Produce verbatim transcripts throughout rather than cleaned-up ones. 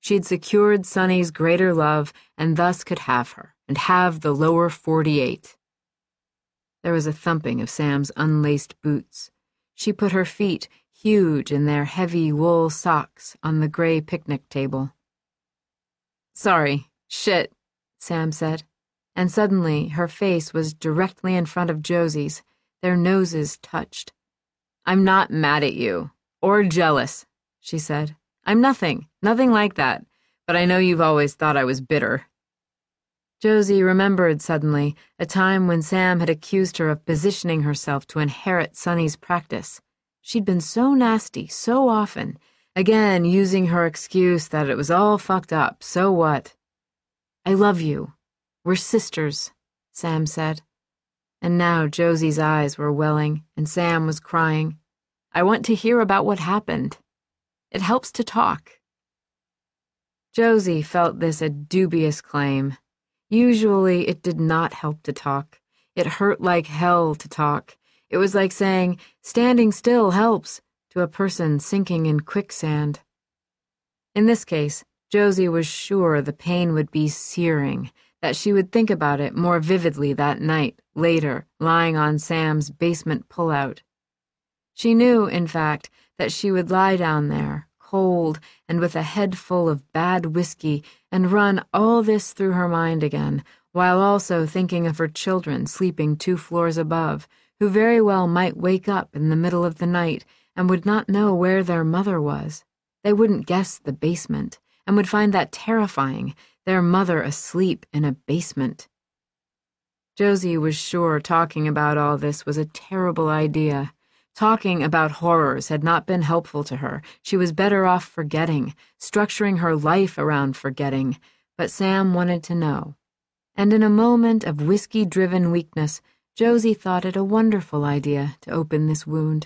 She'd secured Sonny's greater love and thus could have her, and have the lower forty-eight. There was a thumping of Sam's unlaced boots. She put her feet, huge in their heavy wool socks, on the gray picnic table. "Sorry, shit," Sam said, and suddenly her face was directly in front of Josie's. Their noses touched. "I'm not mad at you, or jealous," she said. "I'm nothing, nothing like that, but I know you've always thought I was bitter." Josie remembered suddenly a time when Sam had accused her of positioning herself to inherit Sonny's practice. She'd been so nasty so often, again using her excuse that it was all fucked up, so what? "I love you. We're sisters," Sam said. And now Josie's eyes were welling, and Sam was crying. "I want to hear about what happened. It helps to talk." Josie felt this a dubious claim. Usually it did not help to talk. It hurt like hell to talk. It was like saying, "Standing still helps," to a person sinking in quicksand. In this case, Josie was sure the pain would be searing, that she would think about it more vividly that night, later, lying on Sam's basement pullout. She knew, in fact, that she would lie down there, cold and with a head full of bad whiskey, and run all this through her mind again, while also thinking of her children sleeping two floors above, who very well might wake up in the middle of the night and would not know where their mother was. They wouldn't guess the basement, and would find that terrifying, their mother asleep in a basement. Josie was sure talking about all this was a terrible idea. Talking about horrors had not been helpful to her. She was better off forgetting, structuring her life around forgetting. But Sam wanted to know. And in a moment of whiskey-driven weakness, Josie thought it a wonderful idea to open this wound.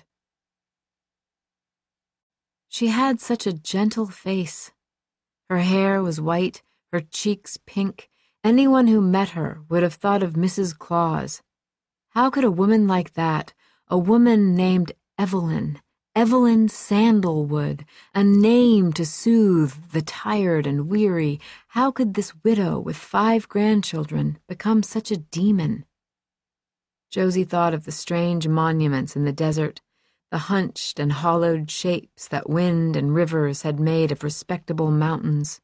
She had such a gentle face. Her hair was white, her cheeks pink. Anyone who met her would have thought of Missus Claus. How could a woman like that, a woman named Evelyn, Evelyn Sandalwood, a name to soothe the tired and weary, how could this widow with five grandchildren become such a demon? Josie thought of the strange monuments in the desert, the hunched and hollowed shapes that wind and rivers had made of respectable mountains.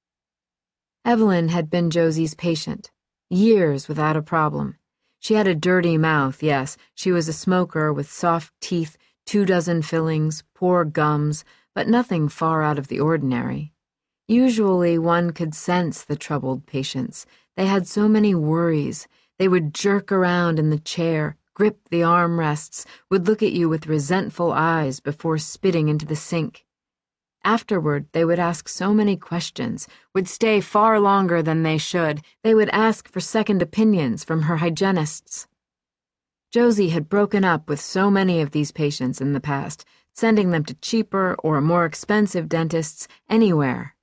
Evelyn had been Josie's patient, years without a problem. She had a dirty mouth, yes. She was a smoker with soft teeth, two dozen fillings, poor gums, but nothing far out of the ordinary. Usually one could sense the troubled patients. They had so many worries. They would jerk around in the chair, grip the armrests, would look at you with resentful eyes before spitting into the sink. Afterward, they would ask so many questions, would stay far longer than they should. They would ask for second opinions from her hygienists. Josie had broken up with so many of these patients in the past, sending them to cheaper or more expensive dentists anywhere.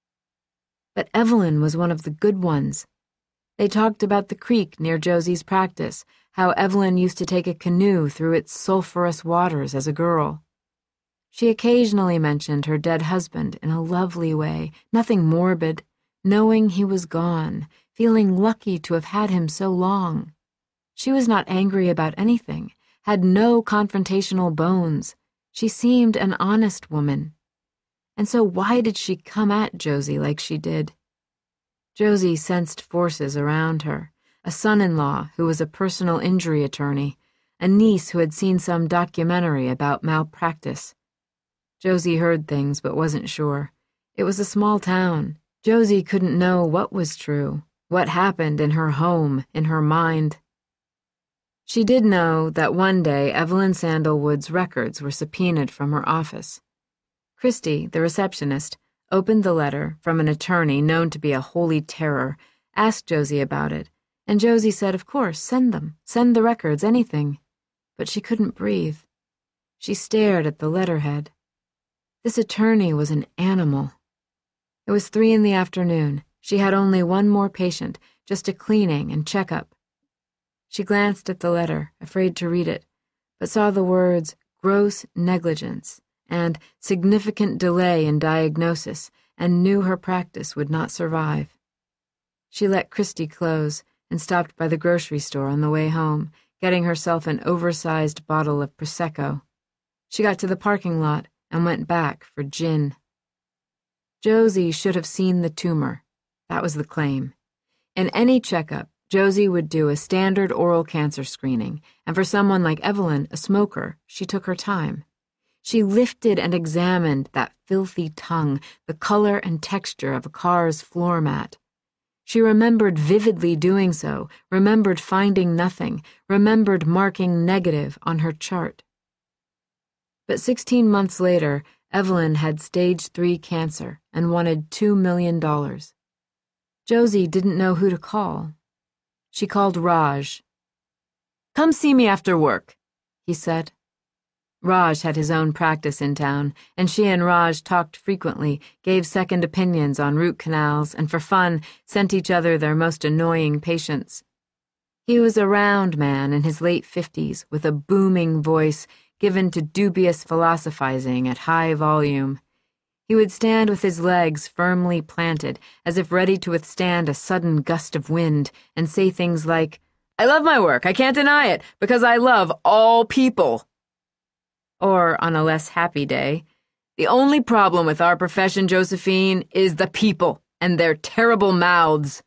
But Evelyn was one of the good ones. They talked about the creek near Josie's practice, how Evelyn used to take a canoe through its sulphurous waters as a girl. She occasionally mentioned her dead husband in a lovely way, nothing morbid, knowing he was gone, feeling lucky to have had him so long. She was not angry about anything, had no confrontational bones. She seemed an honest woman. And so why did she come at Josie like she did? Josie sensed forces around her, a son-in-law who was a personal injury attorney, a niece who had seen some documentary about malpractice. Josie heard things but wasn't sure. It was a small town. Josie couldn't know what was true, what happened in her home, in her mind. She did know that one day Evelyn Sandalwood's records were subpoenaed from her office. Christy, the receptionist, opened the letter from an attorney known to be a holy terror, asked Josie about it, and Josie said, of course, send them, send the records, anything. But she couldn't breathe. She stared at the letterhead. This attorney was an animal. It was three in the afternoon. She had only one more patient, just a cleaning and checkup. She glanced at the letter, afraid to read it, but saw the words gross negligence and significant delay in diagnosis and knew her practice would not survive. She let Christy close and stopped by the grocery store on the way home, getting herself an oversized bottle of Prosecco. She got to the parking lot and went back for gin. Josie should have seen the tumor. That was the claim. In any checkup, Josie would do a standard oral cancer screening, and for someone like Evelyn, a smoker, she took her time. She lifted and examined that filthy tongue, the color and texture of a car's floor mat. She remembered vividly doing so, remembered finding nothing, remembered marking negative on her chart. But sixteen months later, Evelyn had stage three cancer and wanted two million dollars. Josie didn't know who to call. She called Raj. "Come see me after work," he said. Raj had his own practice in town, and she and Raj talked frequently, gave second opinions on root canals, and for fun, sent each other their most annoying patients. He was a round man in his late fifties, with a booming voice, given to dubious philosophizing at high volume. He would stand with his legs firmly planted, as if ready to withstand a sudden gust of wind, and say things like, "I love my work, I can't deny it, because I love all people." Or, on a less happy day, "The only problem with our profession, Josephine, is the people and their terrible mouths."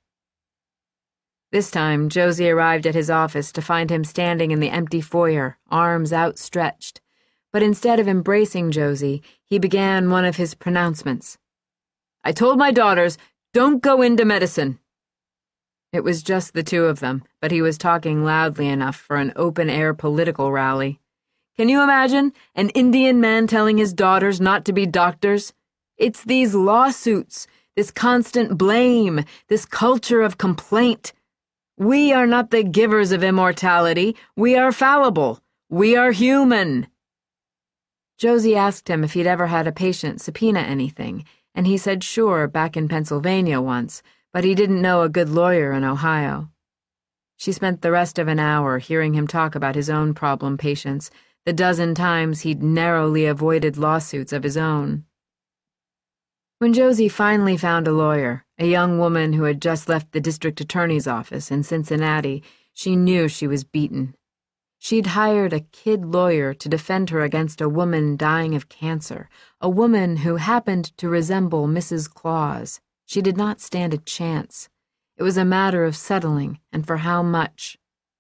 This time, Josie arrived at his office to find him standing in the empty foyer, arms outstretched. But instead of embracing Josie, he began one of his pronouncements. "I told my daughters, don't go into medicine." It was just the two of them, but he was talking loudly enough for an open-air political rally. Can you imagine an Indian man telling his daughters not to be doctors? It's these lawsuits, this constant blame, this culture of complaint. We are not the givers of immortality. We are fallible. We are human. Josie asked him if he'd ever had a patient subpoena anything, and he said sure back in Pennsylvania once, but he didn't know a good lawyer in Ohio. She spent the rest of an hour hearing him talk about his own problem patients, the dozen times he'd narrowly avoided lawsuits of his own. When Josie finally found a lawyer, a young woman who had just left the district attorney's office in Cincinnati, she knew she was beaten. She'd hired a kid lawyer to defend her against a woman dying of cancer, a woman who happened to resemble Missus Claus. She did not stand a chance. It was a matter of settling, and for how much.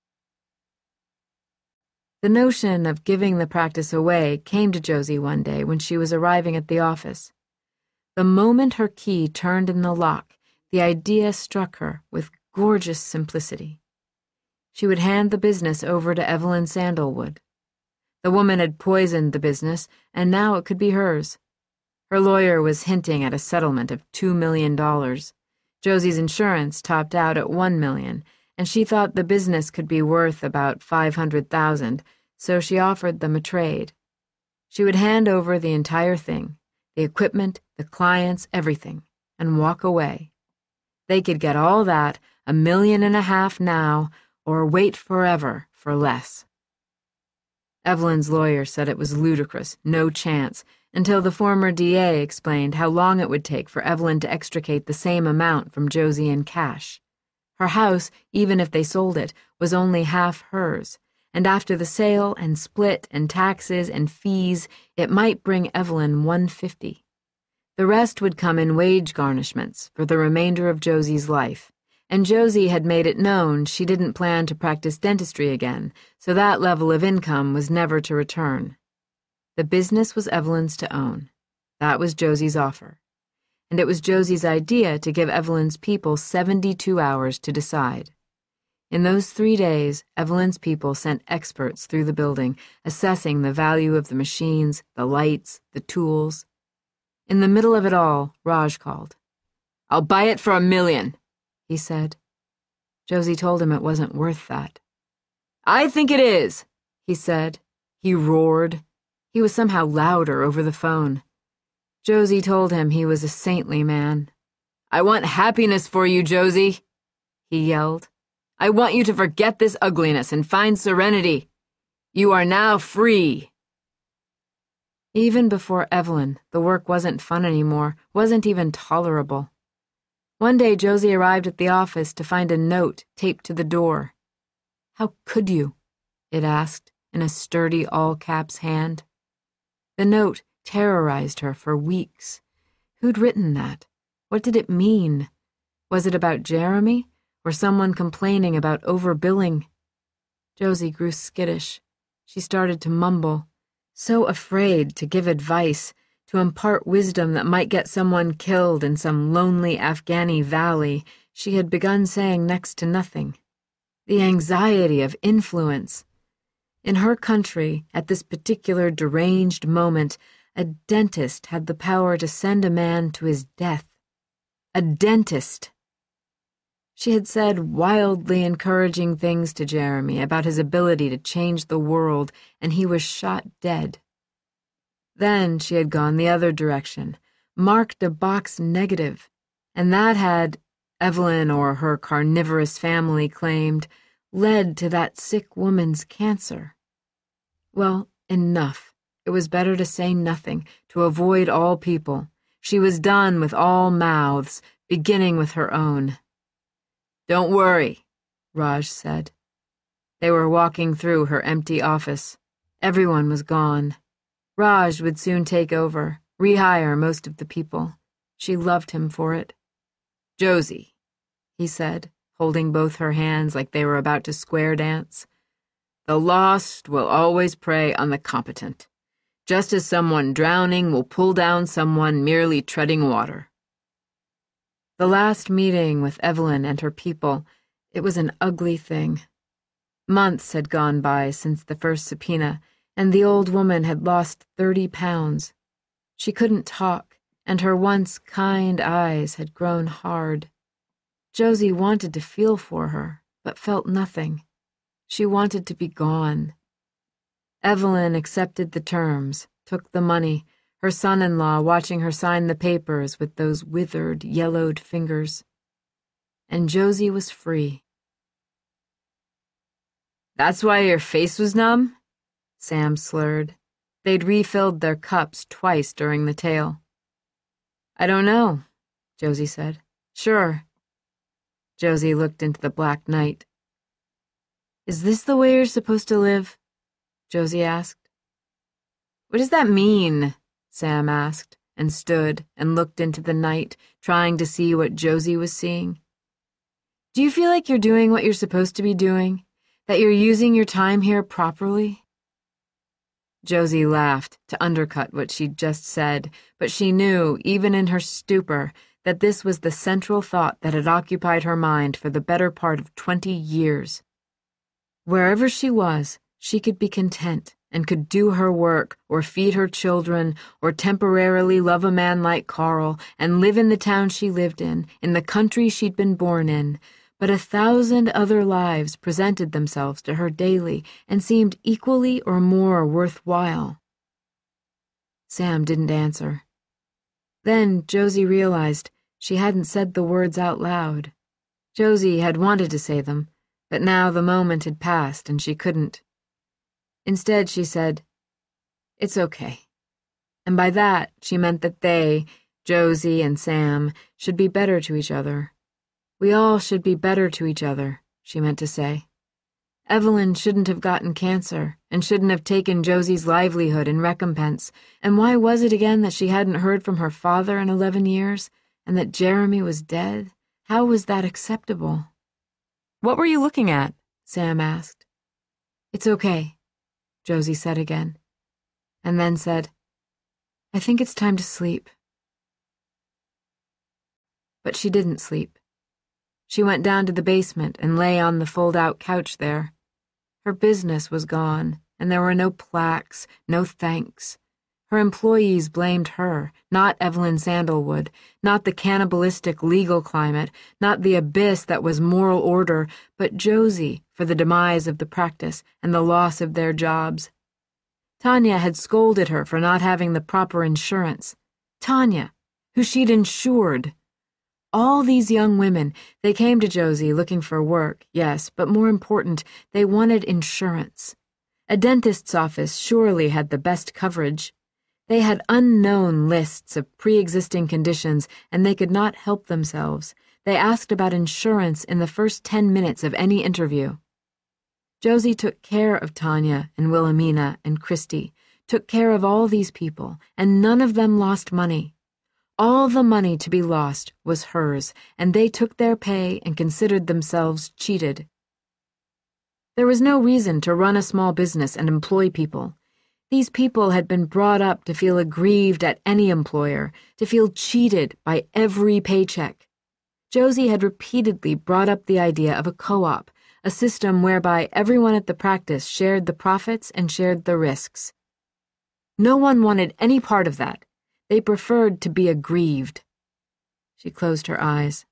The notion of giving the practice away came to Josie one day when she was arriving at the office. The moment her key turned in the lock, the idea struck her with gorgeous simplicity. She would hand the business over to Evelyn Sandalwood. The woman had poisoned the business, and now it could be hers. Her lawyer was hinting at a settlement of two million dollars. Josie's insurance topped out at one million dollars, and she thought the business could be worth about five hundred thousand dollars, so she offered them a trade. She would hand over the entire thing, the equipment, the clients, everything, and walk away. They could get all that, a million and a half now, or wait forever for less. Evelyn's lawyer said it was ludicrous, no chance, until the former D A explained how long it would take for Evelyn to extricate the same amount from Josie in cash. Her house, even if they sold it, was only half hers, and after the sale and split and taxes and fees, it might bring Evelyn one hundred fifty dollars. The rest would come in wage garnishments for the remainder of Josie's life, and Josie had made it known she didn't plan to practice dentistry again, so that level of income was never to return. The business was Evelyn's to own. That was Josie's offer. And it was Josie's idea to give Evelyn's people seventy-two hours to decide. In those three days, Evelyn's people sent experts through the building, assessing the value of the machines, the lights, the tools. In the middle of it all, Raj called. "I'll buy it for a million," he said. Josie told him it wasn't worth that. "I think it is," he said. He roared. He was somehow louder over the phone. Josie told him he was a saintly man. "I want happiness for you, Josie," he yelled. "I want you to forget this ugliness and find serenity. You are now free." Even before Evelyn, the work wasn't fun anymore, wasn't even tolerable. One day Josie arrived at the office to find a note taped to the door. "How could you?" it asked in a sturdy all-caps hand. The note terrorized her for weeks. Who'd written that? What did it mean? Was it about Jeremy, or someone complaining about overbilling? Josie grew skittish. She started to mumble, so afraid to give advice, to impart wisdom that might get someone killed in some lonely Afghani valley. She had begun saying next to nothing. The anxiety of influence. In her country, at this particular deranged moment, a dentist had the power to send a man to his death. A dentist! She had said wildly encouraging things to Jeremy about his ability to change the world, and he was shot dead. Then she had gone the other direction, marked a box negative, and that had, Evelyn or her carnivorous family claimed, led to that sick woman's cancer. Well, enough. It was better to say nothing, to avoid all people. She was done with all mouths, beginning with her own. "Don't worry," Raj said. They were walking through her empty office. Everyone was gone. Raj would soon take over, rehire most of the people. She loved him for it. "Josie," he said, holding both her hands like they were about to square dance, "the lost will always prey on the competent, just as someone drowning will pull down someone merely treading water." The last meeting with Evelyn and her people, it was an ugly thing. Months had gone by since the first subpoena, and the old woman had lost thirty pounds. She couldn't talk, and her once kind eyes had grown hard. Josie wanted to feel for her, but felt nothing. She wanted to be gone. Evelyn accepted the terms, took the money, her son-in-law watching her sign the papers with those withered, yellowed fingers. And Josie was free. "That's why your face was numb?" Sam slurred. They'd refilled their cups twice during the tale. "I don't know," Josie said. "Sure." Josie looked into the black night. "Is this the way you're supposed to live?" Josie asked. "What does that mean?" Sam asked, and stood and looked into the night, trying to see what Josie was seeing. "Do you feel like you're doing what you're supposed to be doing? That you're using your time here properly?" Josie laughed to undercut what she'd just said, but she knew, even in her stupor, that this was the central thought that had occupied her mind for the better part of twenty years. Wherever she was, she could be content and could do her work, or feed her children, or temporarily love a man like Carl and live in the town she lived in, in the country she'd been born in. But a thousand other lives presented themselves to her daily and seemed equally or more worthwhile. Sam didn't answer. Then Josie realized she hadn't said the words out loud. Josie had wanted to say them, but now the moment had passed and she couldn't. Instead, she said, "It's okay." And by that, she meant that they, Josie and Sam, should be better to each other. We all should be better to each other, she meant to say. Evelyn shouldn't have gotten cancer and shouldn't have taken Josie's livelihood in recompense. And why was it again that she hadn't heard from her father in eleven years and that Jeremy was dead? How was that acceptable? "What were you looking at?" Sam asked. "It's okay," Josie said again, and then said, "I think it's time to sleep." But she didn't sleep. She went down to the basement and lay on the fold-out couch there. Her business was gone, and there were no plaques, no thanks. Her employees blamed her, not Evelyn Sandalwood, not the cannibalistic legal climate, not the abyss that was moral order, but Josie for the demise of the practice and the loss of their jobs. Tanya had scolded her for not having the proper insurance. Tanya, who she'd insured. All these young women, they came to Josie looking for work, yes, but more important, they wanted insurance. A dentist's office surely had the best coverage. They had unknown lists of pre-existing conditions, and they could not help themselves. They asked about insurance in the first ten minutes of any interview. Josie took care of Tanya and Wilhelmina and Christy, took care of all these people, and none of them lost money. All the money to be lost was hers, and they took their pay and considered themselves cheated. There was no reason to run a small business and employ people. These people had been brought up to feel aggrieved at any employer, to feel cheated by every paycheck. Josie had repeatedly brought up the idea of a co-op, a system whereby everyone at the practice shared the profits and shared the risks. No one wanted any part of that. They preferred to be aggrieved. She closed her eyes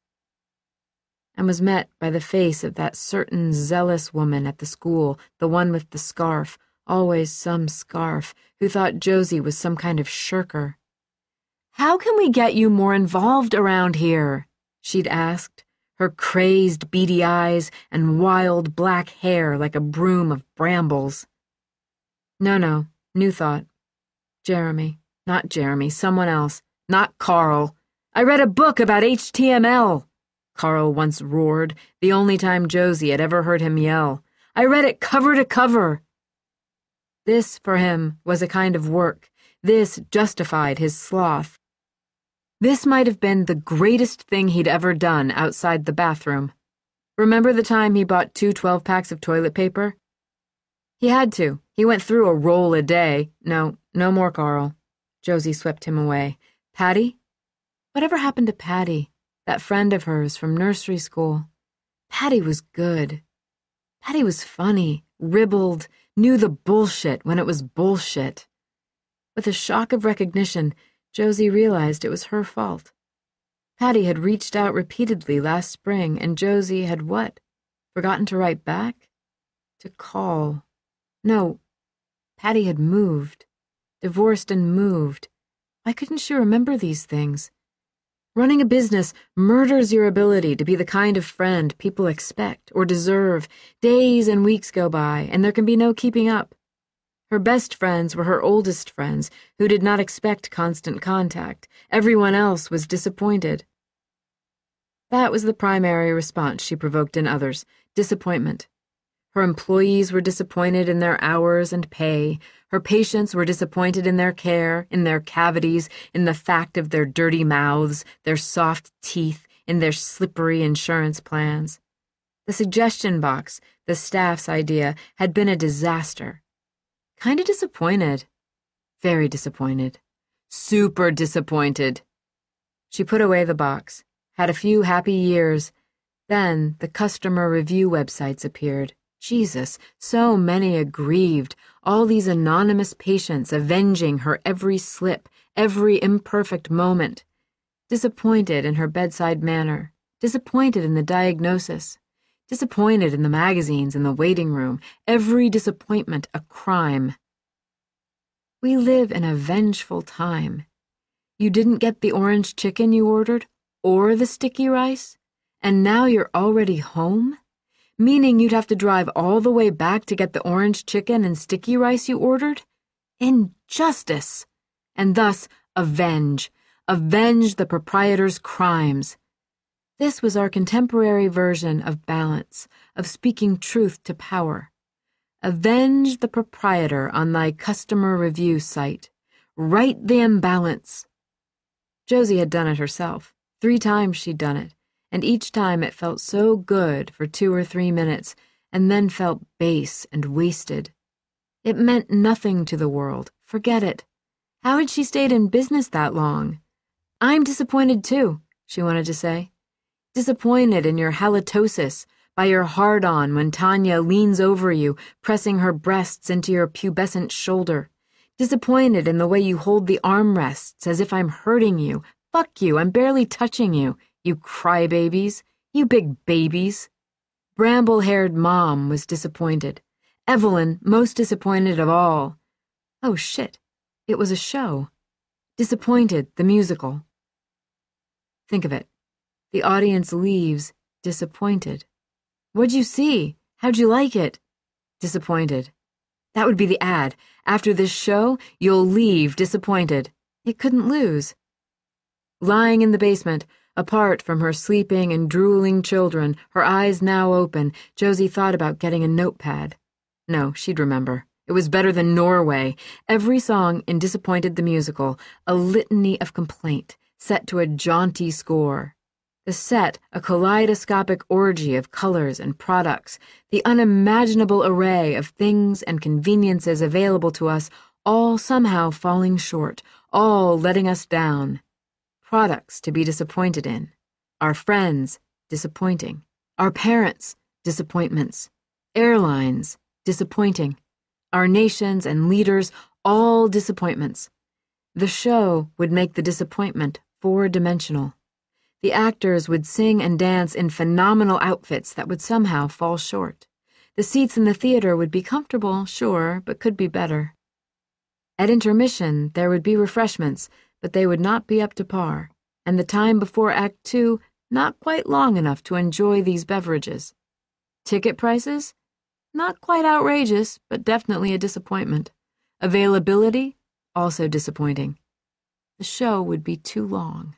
and was met by the face of that certain zealous woman at the school, the one with the scarf, always some scarf, who thought Josie was some kind of shirker. "How can we get you more involved around here?" she'd asked, her crazed, beady eyes and wild black hair like a broom of brambles. No, no, new thought. Jeremy, not Jeremy, someone else, not Carl. "I read a book about H T M L, Carl once roared, the only time Josie had ever heard him yell. "I read it cover to cover." This, for him, was a kind of work. This justified his sloth. This might have been the greatest thing he'd ever done outside the bathroom. Remember the time he bought two twelve-packs of toilet paper? He had to. He went through a roll a day. No, no more Carl. Josie swept him away. Patty? Whatever happened to Patty, that friend of hers from nursery school? Patty was good. Patty was funny, ribald, knew the bullshit when it was bullshit. With a shock of recognition, Josie realized it was her fault. Patty had reached out repeatedly last spring, and Josie had what? Forgotten to write back? To call. No, Patty had moved. Divorced and moved. Why couldn't she remember these things? Running a business murders your ability to be the kind of friend people expect or deserve. Days and weeks go by, and there can be no keeping up. Her best friends were her oldest friends, who did not expect constant contact. Everyone else was disappointed. That was the primary response she provoked in others, disappointment. Her employees were disappointed in their hours and pay. Her patients were disappointed in their care, in their cavities, in the fact of their dirty mouths, their soft teeth, in their slippery insurance plans. The suggestion box, the staff's idea, had been a disaster. Kinda disappointed. Very disappointed. Super disappointed. She put away the box, had a few happy years. Then the customer review websites appeared. Jesus, so many aggrieved, all these anonymous patients avenging her every slip, every imperfect moment. Disappointed in her bedside manner, disappointed in the diagnosis, disappointed in the magazines in the waiting room, every disappointment a crime. We live in a vengeful time. You didn't get the orange chicken you ordered, or the sticky rice, and now you're already home? Meaning you'd have to drive all the way back to get the orange chicken and sticky rice you ordered? Injustice! And thus, avenge. Avenge the proprietor's crimes. This was our contemporary version of balance, of speaking truth to power. Avenge the proprietor on thy customer review site. Right the imbalance. Josie had done it herself. Three times she'd done it. And each time it felt so good for two or three minutes, and then felt base and wasted. It meant nothing to the world. Forget it. How had she stayed in business that long? I'm disappointed too, she wanted to say. Disappointed in your halitosis, by your hard-on when Tanya leans over you, pressing her breasts into your pubescent shoulder. Disappointed in the way you hold the armrests as if I'm hurting you. Fuck you, I'm barely touching you. You crybabies, you big babies. Bramble-haired Mom was disappointed. Evelyn, most disappointed of all. Oh, shit. It was a show. Disappointed, the musical. Think of it. The audience leaves disappointed. What'd you see? How'd you like it? Disappointed. That would be the ad. After this show, you'll leave disappointed. It couldn't lose. Lying in the basement, apart from her sleeping and drooling children, her eyes now open, Josie thought about getting a notepad. No, she'd remember. It was better than Norway. Every song in Disappointed the Musical, a litany of complaint, set to a jaunty score. The set, a kaleidoscopic orgy of colors and products, the unimaginable array of things and conveniences available to us, all somehow falling short, all letting us down. Products to be disappointed in. Our friends, disappointing. Our parents, disappointments. Airlines, disappointing. Our nations and leaders, all disappointments. The show would make the disappointment four-dimensional. The actors would sing and dance in phenomenal outfits that would somehow fall short. The seats in the theater would be comfortable, sure, but could be better. At intermission, there would be refreshments, but they would not be up to par, and the time before Act Two not quite long enough to enjoy these beverages. Ticket prices? Not quite outrageous, but definitely a disappointment. Availability? Also disappointing. The show would be too long.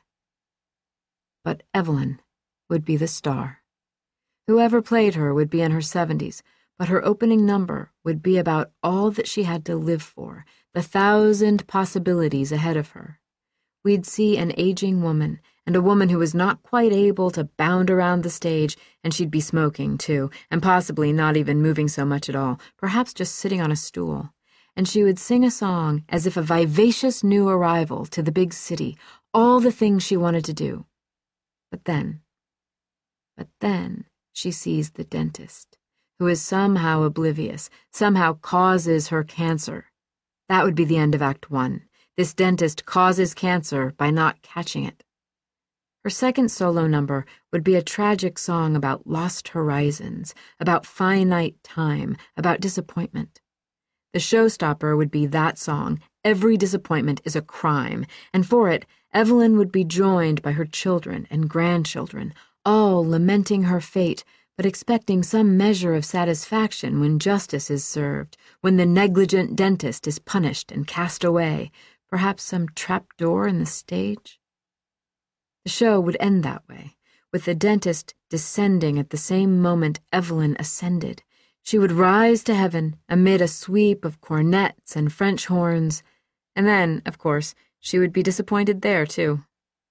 But Evelyn would be the star. Whoever played her would be in her seventies, but her opening number would be about all that she had to live for, the thousand possibilities ahead of her. We'd see an aging woman, and a woman who was not quite able to bound around the stage, and she'd be smoking, too, and possibly not even moving so much at all, perhaps just sitting on a stool. And she would sing a song as if a vivacious new arrival to the big city, all the things she wanted to do. But then, but then she sees the dentist, who is somehow oblivious, somehow causes her cancer. That would be the end of Act One. This dentist causes cancer by not catching it. Her second solo number would be a tragic song about lost horizons, about finite time, about disappointment. The showstopper would be that song, Every Disappointment is a Crime, and for it, Evelyn would be joined by her children and grandchildren, all lamenting her fate, but expecting some measure of satisfaction when justice is served, when the negligent dentist is punished and cast away, perhaps some trap door in the stage. The show would end that way, with the dentist descending at the same moment Evelyn ascended. She would rise to heaven amid a sweep of cornets and French horns, and then, of course, she would be disappointed there, too.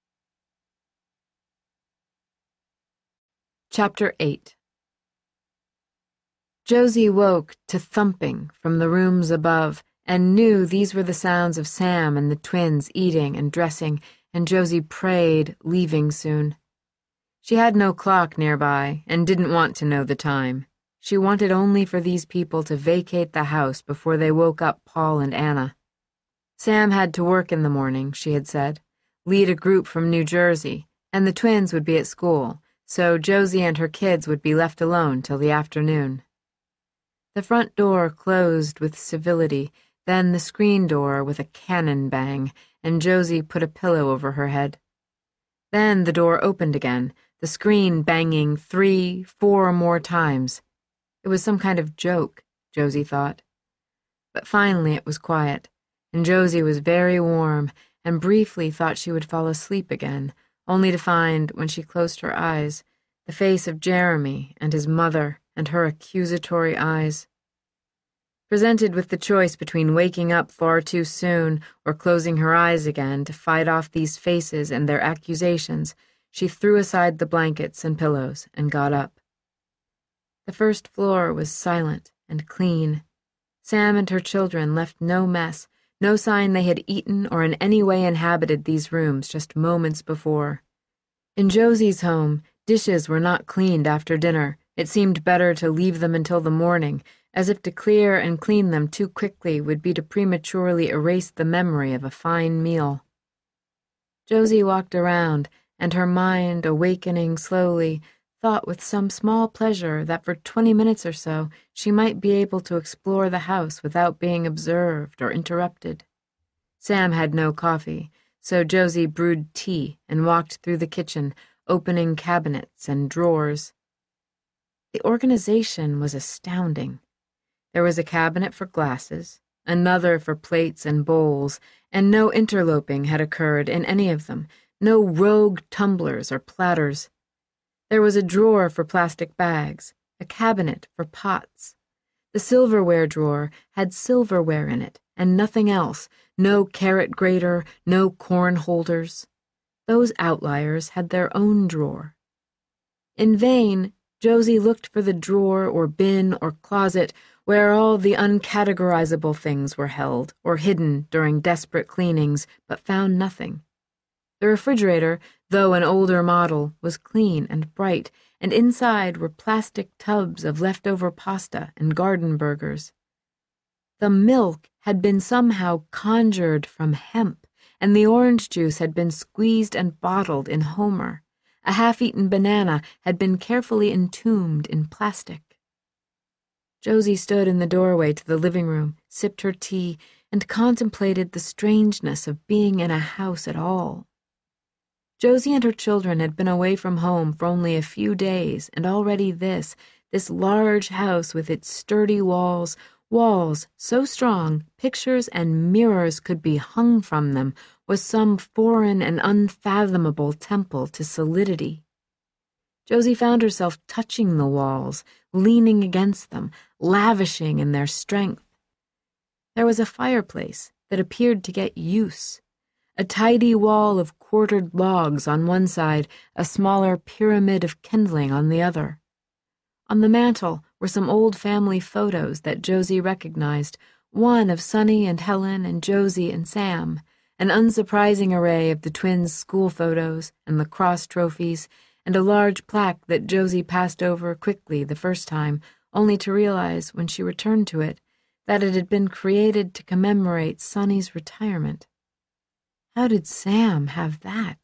Chapter eight. Josie woke to thumping from the rooms above and knew these were the sounds of Sam and the twins eating and dressing, and Josie prayed, leaving soon. She had no clock nearby and didn't want to know the time. She wanted only for these people to vacate the house before they woke up Paul and Anna. Sam had to work in the morning, she had said, lead a group from New Jersey, and the twins would be at school, so Josie and her kids would be left alone till the afternoon. The front door closed with civility, then the screen door with a cannon bang, and Josie put a pillow over her head. Then the door opened again, the screen banging three, four more times. It was some kind of joke, Josie thought. But finally it was quiet, and Josie was very warm and briefly thought she would fall asleep again, only to find, when she closed her eyes, the face of Jeremy and his mother and her accusatory eyes. Presented with the choice between waking up far too soon or closing her eyes again to fight off these faces and their accusations, she threw aside the blankets and pillows and got up. The first floor was silent and clean. Sam and her children left no mess, no sign they had eaten or in any way inhabited these rooms just moments before. In Josie's home, dishes were not cleaned after dinner. It seemed better to leave them until the morning, as if to clear and clean them too quickly would be to prematurely erase the memory of a fine meal. Josie walked around, and her mind, awakening slowly, thought with some small pleasure that for twenty minutes or so she might be able to explore the house without being observed or interrupted. Sam had no coffee, so Josie brewed tea and walked through the kitchen, opening cabinets and drawers. The organization was astounding. There was a cabinet for glasses, another for plates and bowls, and no interloping had occurred in any of them, no rogue tumblers or platters. There was a drawer for plastic bags, a cabinet for pots. The silverware drawer had silverware in it, and nothing else, no carrot grater, no corn holders. Those outliers had their own drawer. In vain, Josie looked for the drawer or bin or closet where all the uncategorizable things were held or hidden during desperate cleanings, but found nothing. The refrigerator, though an older model, was clean and bright, and inside were plastic tubs of leftover pasta and garden burgers. The milk had been somehow conjured from hemp, and the orange juice had been squeezed and bottled in Homer. A half-eaten banana had been carefully entombed in plastic. Josie stood in the doorway to the living room, sipped her tea, and contemplated the strangeness of being in a house at all. Josie and her children had been away from home for only a few days, and already this, this large house with its sturdy walls, walls so strong pictures and mirrors could be hung from them, was some foreign and unfathomable temple to solidity. Josie found herself touching the walls, leaning against them, lavishing in their strength. There was a fireplace that appeared to get use. A tidy wall of quartered logs on one side, a smaller pyramid of kindling on the other. On the mantel were some old family photos that Josie recognized, one of Sonny and Helen and Josie and Sam, an unsurprising array of the twins' school photos and lacrosse trophies, and a large plaque that Josie passed over quickly the first time, only to realize, when she returned to it, that it had been created to commemorate Sonny's retirement. How did Sam have that?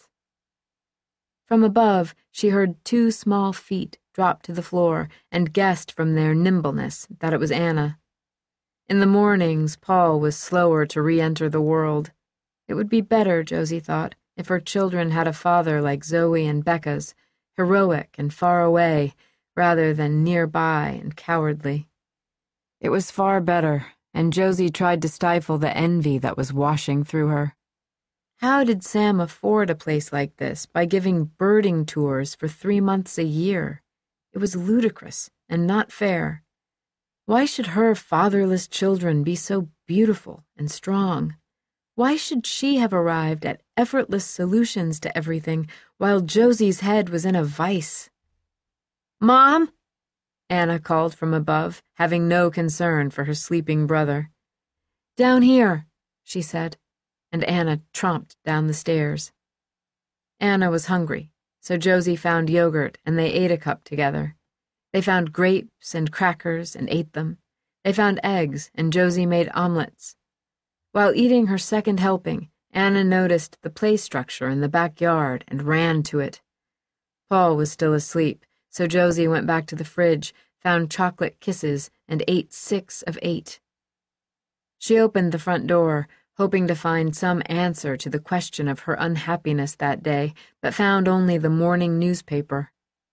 From above, she heard two small feet drop to the floor and guessed from their nimbleness that it was Anna. In the mornings, Paul was slower to re-enter the world. It would be better, Josie thought, if her children had a father like Zoe and Becca's, heroic and far away, rather than nearby and cowardly. It was far better, and Josie tried to stifle the envy that was washing through her. How did Sam afford a place like this by giving birding tours for three months a year? It was ludicrous and not fair. Why should her fatherless children be so beautiful and strong? Why should she have arrived at effortless solutions to everything while Josie's head was in a vice? "Mom!" Anna called from above, having no concern for her sleeping brother. "Down here," she said, and Anna tromped down the stairs. Anna was hungry, so Josie found yogurt and they ate a cup together. They found grapes and crackers and ate them. They found eggs and Josie made omelets. While eating her second helping, Anna noticed the play structure in the backyard and ran to it. Paul was still asleep, so Josie went back to the fridge, found chocolate kisses, and ate six of eight. She opened the front door, hoping to find some answer to the question of her unhappiness that day, but found only the morning newspaper.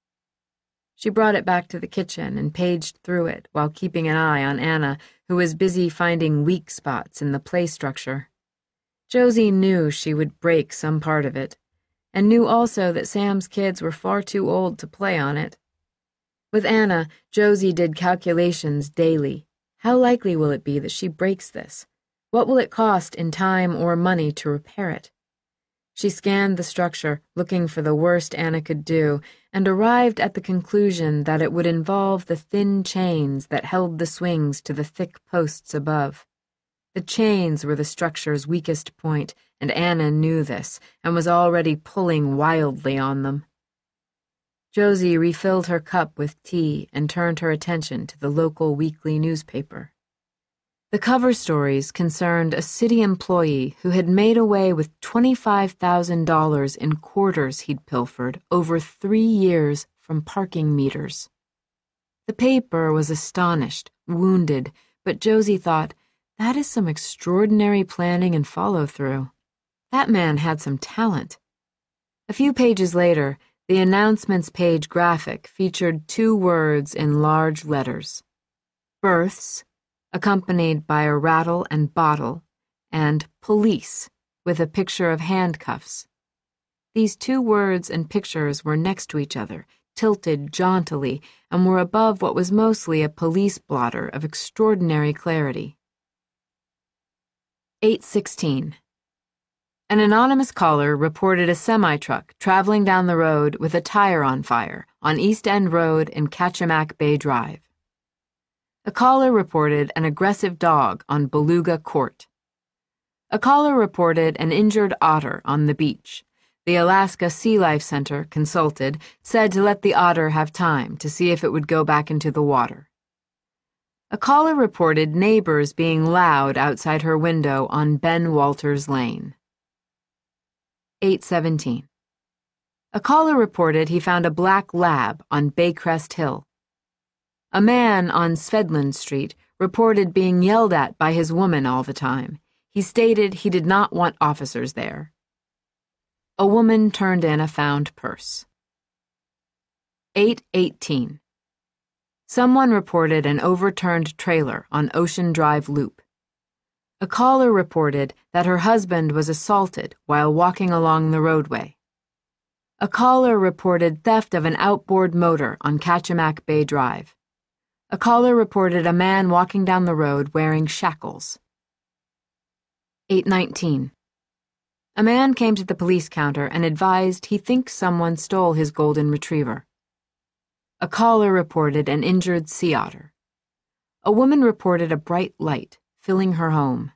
She brought it back to the kitchen and paged through it while keeping an eye on Anna, who was busy finding weak spots in the play structure. Josie knew she would break some part of it, and knew also that Sam's kids were far too old to play on it. With Anna, Josie did calculations daily. How likely will it be that she breaks this? What will it cost in time or money to repair it? She scanned the structure, looking for the worst Anna could do, and arrived at the conclusion that it would involve the thin chains that held the swings to the thick posts above. The chains were the structure's weakest point, and Anna knew this, and was already pulling wildly on them. Josie refilled her cup with tea and turned her attention to the local weekly newspaper. The cover stories concerned a city employee who had made away with twenty-five thousand dollars in quarters he'd pilfered over three years from parking meters. The paper was astonished, wounded, but Josie thought, that is some extraordinary planning and follow-through. That man had some talent. A few pages later, the announcements page graphic featured two words in large letters: births accompanied by a rattle and bottle, and police, with a picture of handcuffs. These two words and pictures were next to each other, tilted jauntily, and were above what was mostly a police blotter of extraordinary clarity. eight sixteen. An anonymous caller reported a semi-truck traveling down the road with a tire on fire on East End Road in Kachemak Bay Drive. A caller reported an aggressive dog on Beluga Court. A caller reported an injured otter on the beach. The Alaska Sea Life Center, consulted, said to let the otter have time to see if it would go back into the water. A caller reported neighbors being loud outside her window on Ben Walters Lane. eight seventeen. A caller reported he found a black lab on Baycrest Hill. A man on Svedland Street reported being yelled at by his woman all the time. He stated he did not want officers there. A woman turned in a found purse. eight eighteen. Someone reported an overturned trailer on Ocean Drive Loop. A caller reported that her husband was assaulted while walking along the roadway. A caller reported theft of an outboard motor on Kachemak Bay Drive. A caller reported a man walking down the road wearing shackles. eight nineteen. A man came to the police counter and advised he thinks someone stole his golden retriever. A caller reported an injured sea otter. A woman reported a bright light filling her home.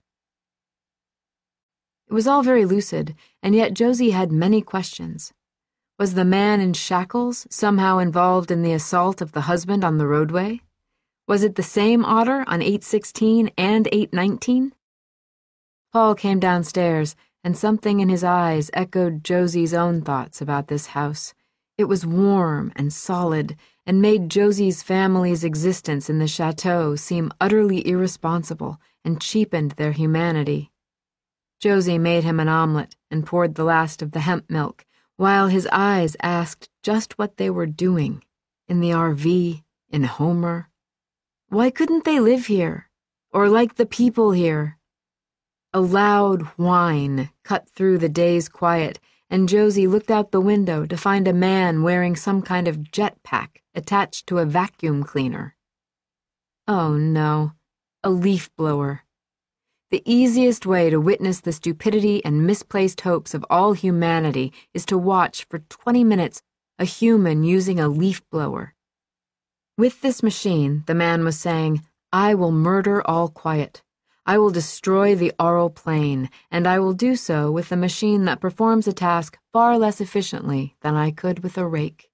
It was all very lucid, and yet Josie had many questions. Was the man in shackles somehow involved in the assault of the husband on the roadway? Was it the same otter on eight sixteen and eight nineteen? Paul came downstairs, and something in his eyes echoed Josie's own thoughts about this house. It was warm and solid, and made Josie's family's existence in the chateau seem utterly irresponsible and cheapened their humanity. Josie made him an omelet and poured the last of the hemp milk, while his eyes asked just what they were doing, in the R V, in Homer. Why couldn't they live here, or like the people here? A loud whine cut through the day's quiet, and Josie looked out the window to find a man wearing some kind of jetpack attached to a vacuum cleaner. Oh no, a leaf blower. The easiest way to witness the stupidity and misplaced hopes of all humanity is to watch for twenty minutes a human using a leaf blower. With this machine, the man was saying, I will murder all quiet. I will destroy the aural plane, and I will do so with a machine that performs a task far less efficiently than I could with a rake.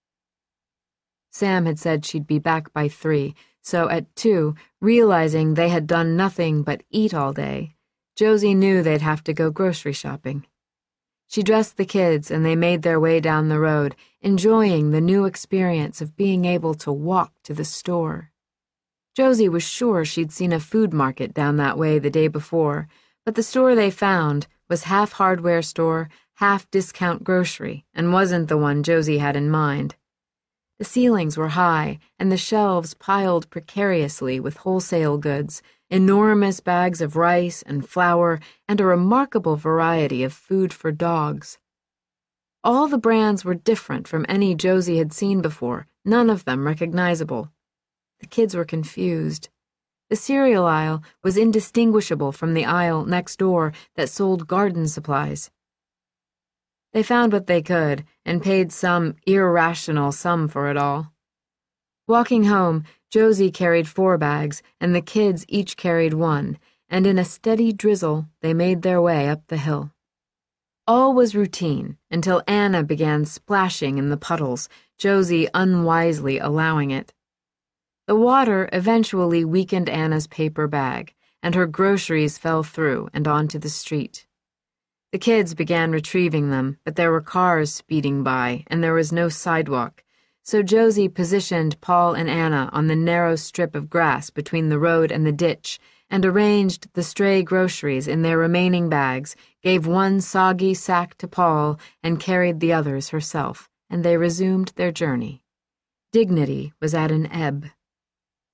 Sam had said she'd be back by three, so at two, realizing they had done nothing but eat all day, Josie knew they'd have to go grocery shopping. She dressed the kids and they made their way down the road, enjoying the new experience of being able to walk to the store. Josie was sure she'd seen a food market down that way the day before, but the store they found was half hardware store, half discount grocery, and wasn't the one Josie had in mind. The ceilings were high, and the shelves piled precariously with wholesale goods, enormous bags of rice and flour, and a remarkable variety of food for dogs. All the brands were different from any Josie had seen before, none of them recognizable. The kids were confused. The cereal aisle was indistinguishable from the aisle next door that sold garden supplies. They found what they could and paid some irrational sum for it all. Walking home, Josie carried four bags, and the kids each carried one, and in a steady drizzle they made their way up the hill. All was routine until Anna began splashing in the puddles, Josie unwisely allowing it. The water eventually weakened Anna's paper bag, and her groceries fell through and onto the street. The kids began retrieving them, but there were cars speeding by, and there was no sidewalk, so Josie positioned Paul and Anna on the narrow strip of grass between the road and the ditch, and arranged the stray groceries in their remaining bags, gave one soggy sack to Paul, and carried the others herself, and they resumed their journey. Dignity was at an ebb.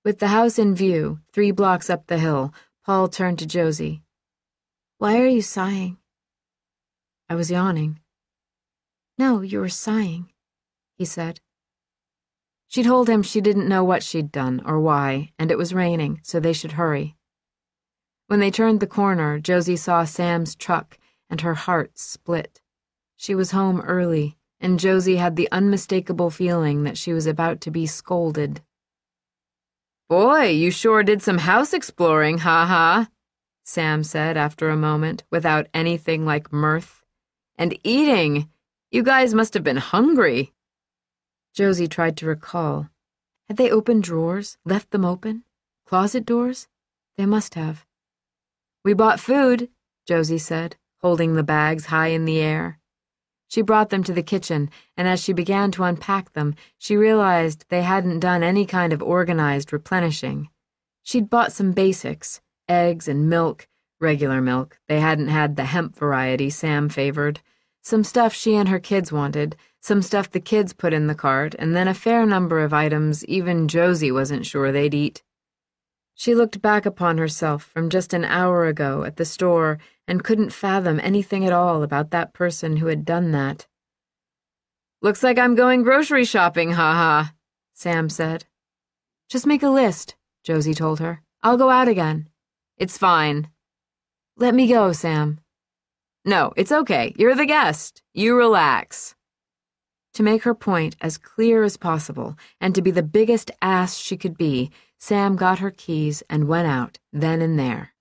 With the house in view, three blocks up the hill, Paul turned to Josie. "Why are you sighing?" "I was yawning." "No, you were sighing," he said. She told him she didn't know what she'd done or why, and it was raining, so they should hurry. When they turned the corner, Josie saw Sam's truck, and her heart split. She was home early, and Josie had the unmistakable feeling that she was about to be scolded. "Boy, you sure did some house exploring, ha-ha," Sam said after a moment, without anything like mirth. "And eating! You guys must have been hungry." Josie tried to recall. Had they opened drawers, left them open? Closet doors? They must have. "We bought food," Josie said, holding the bags high in the air. She brought them to the kitchen, and as she began to unpack them, she realized they hadn't done any kind of organized replenishing. She'd bought some basics, eggs and milk, regular milk. They hadn't had the hemp variety Sam favored. Some stuff she and her kids wanted, some stuff the kids put in the cart, and then a fair number of items even Josie wasn't sure they'd eat. She looked back upon herself from just an hour ago at the store and couldn't fathom anything at all about that person who had done that. "Looks like I'm going grocery shopping, ha-ha," Sam said. "Just make a list," Josie told her. "I'll go out again." "It's fine." "Let me go, Sam." "No, it's okay. You're the guest. You relax." To make her point as clear as possible, and to be the biggest ass she could be, Sam got her keys and went out, then and there.